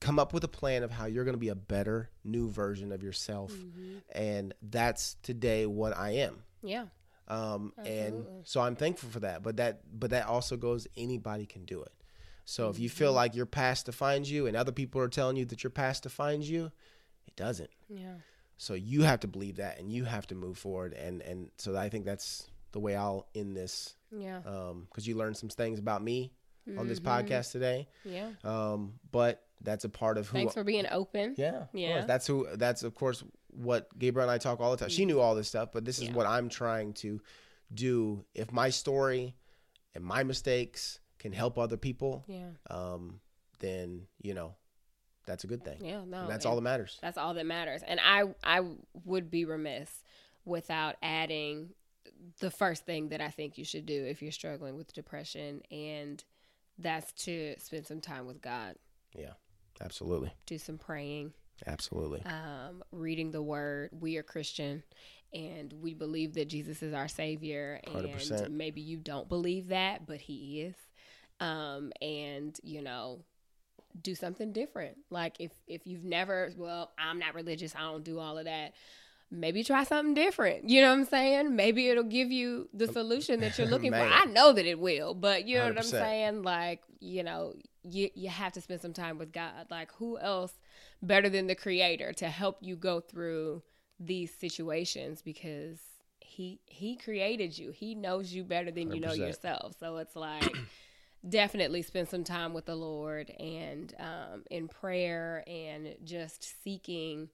come up with a plan of how you're going to be a better new version of yourself. Mm-hmm. And that's today what I am. Yeah. Um, and Absolutely. so I'm thankful for that, but that, but that also goes, anybody can do it. So Mm-hmm. if you feel like your past defines you and other people are telling you that your past defines you, it doesn't. Yeah. So you have to believe that, and you have to move forward. And, and so I think that's the way I'll end this. Yeah. Um, cause you learned some things about me mm-hmm. on this podcast today. Yeah. Um, but that's a part of who. Thanks for being open. Yeah. Of Yeah. course. That's who, that's of course what Gabriel and I talk all the time. She knew all this stuff, but this is Yeah. what I'm trying to do. If my story and my mistakes can help other people, Yeah. um, then, you know, that's a good thing. Yeah. No. And that's and all that matters. That's all that matters. And I, I would be remiss without adding the first thing that I think you should do if you're struggling with depression, and that's to spend some time with God. Yeah, absolutely. Do some praying. Absolutely. Um, reading the word. We are Christian, and we believe that Jesus is our Savior. And one hundred percent. maybe you don't believe that, but He is. Um, and, you know, do something different. Like if, if you've never, well, I'm not religious, I don't do all of that. Maybe try something different. You know what I'm saying? Maybe it'll give you the solution that you're looking for. I know that it will, but you know one hundred percent. what I'm saying? Like, you know, you, you have to spend some time with God. Like, who else better than the Creator to help you go through these situations? Because he, he created you. He knows you better than you know one hundred percent. yourself. So it's like, definitely spend some time with the Lord and um, in prayer and just seeking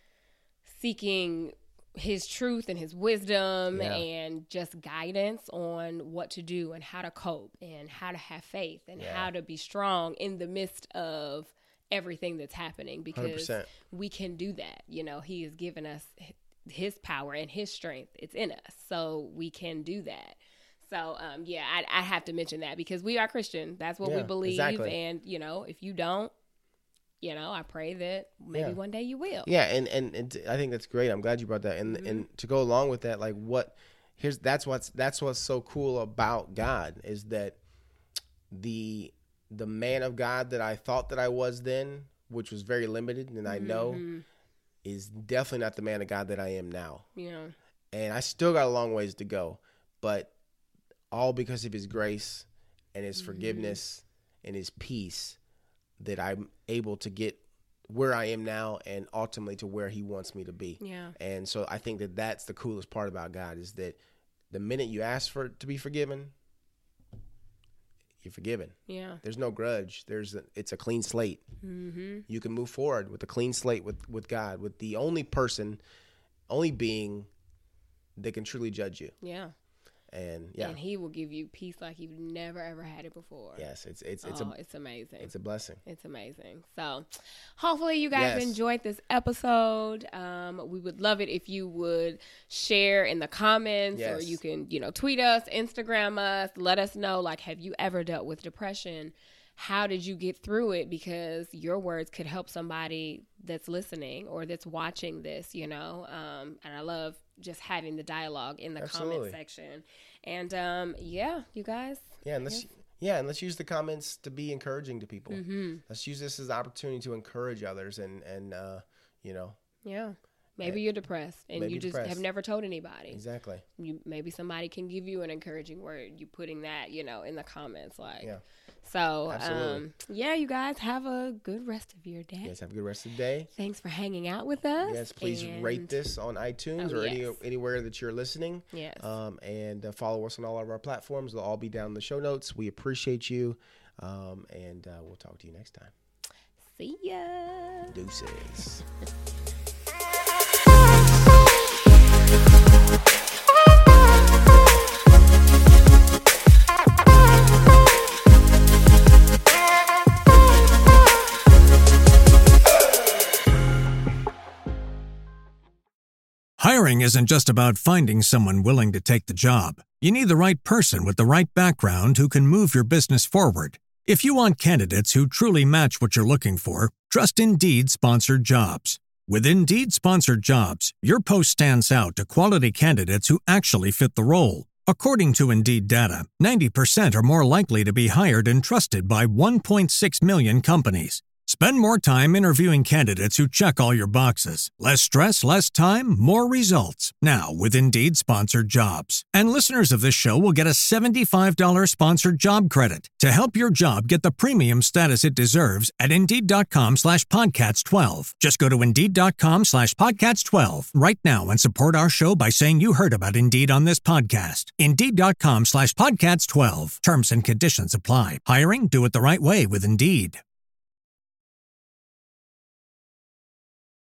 seeking his truth and his wisdom Yeah. and just guidance on what to do and how to cope and how to have faith and Yeah. how to be strong in the midst of everything that's happening, because one hundred percent. we can do that. You know, he has given us his power and his strength. It's in us. So we can do that. So, um, yeah, I, I have to mention that because we are Christian. That's what we Yeah, believe. exactly. And, you know, if you don't, you know, I pray that maybe Yeah. one day you will. Yeah, and, and, and I think that's great. I'm glad you brought that. And Mm-hmm. and to go along with that, like what here's that's what's that's what's so cool about God is that the the man of God that I thought that I was then, which was very limited, and I know Mm-hmm. is definitely not the man of God that I am now. You know, And I still got a long ways to go, but all because of his grace and his Mm-hmm. forgiveness and his peace that I'm able to get where I am now and ultimately to where he wants me to be. yeah, And so I think that that's the coolest part about God is that the minute you ask for to be forgiven, you're forgiven. yeah. There's no grudge. There's a, it's a clean slate. Mm-hmm. You can move forward with a clean slate with, with God, with the only person, only being that can truly judge you. Yeah. And yeah, And he will give you peace like you've never, ever had it before. yes, it's it's it's oh, a it's amazing. it's a blessing. It's amazing. So hopefully you guys Yes. enjoyed this episode. Um, we would love it if you would share in the comments or Yes. you can, you know, tweet us, Instagram us, let us know, like, have you ever dealt with depression? How did you get through it? Because your words could help somebody that's listening or that's watching this, you know. Um, and I love just having the dialogue in the Absolutely. comment section. And um, yeah, you guys. Yeah, and let's yeah, and let's use the comments to be encouraging to people. Mm-hmm. Let's use this as an opportunity to encourage others, and and uh, you know, Yeah. Maybe you're depressed and Maybe you just depressed. have never told anybody. exactly. You maybe somebody can give you an encouraging word. You putting that, you know, in the comments, like. Yeah. So, Absolutely. um, yeah, you guys have a good rest of your day. Yes, have a good rest of the day. Thanks for hanging out with us. Yes, please and- rate this on iTunes Oh, or any yes. anywhere that you're listening. Yes. Um, and uh, follow us on all of our platforms. They'll all be down in the show notes. We appreciate you, um, and uh, we'll talk to you next time. See ya. Deuces. Hiring isn't just about finding someone willing to take the job. You need the right person with the right background who can move your business forward. If you want candidates who truly match what you're looking for, trust Indeed Sponsored Jobs. With Indeed Sponsored Jobs, your post stands out to quality candidates who actually fit the role. According to Indeed data, ninety percent are more likely to be hired and trusted by one point six million companies. Spend more time interviewing candidates who check all your boxes. Less stress, less time, more results. Now, with Indeed Sponsored Jobs. And listeners of this show will get a seventy-five dollars sponsored job credit to help your job get the premium status it deserves at Indeed.com slash Podcats 12. Just go to Indeed.com slash Podcats 12 right now and support our show by saying you heard about Indeed on this podcast. Indeed.com slash Podcats 12. Terms and conditions apply. Hiring? Do it the right way with Indeed.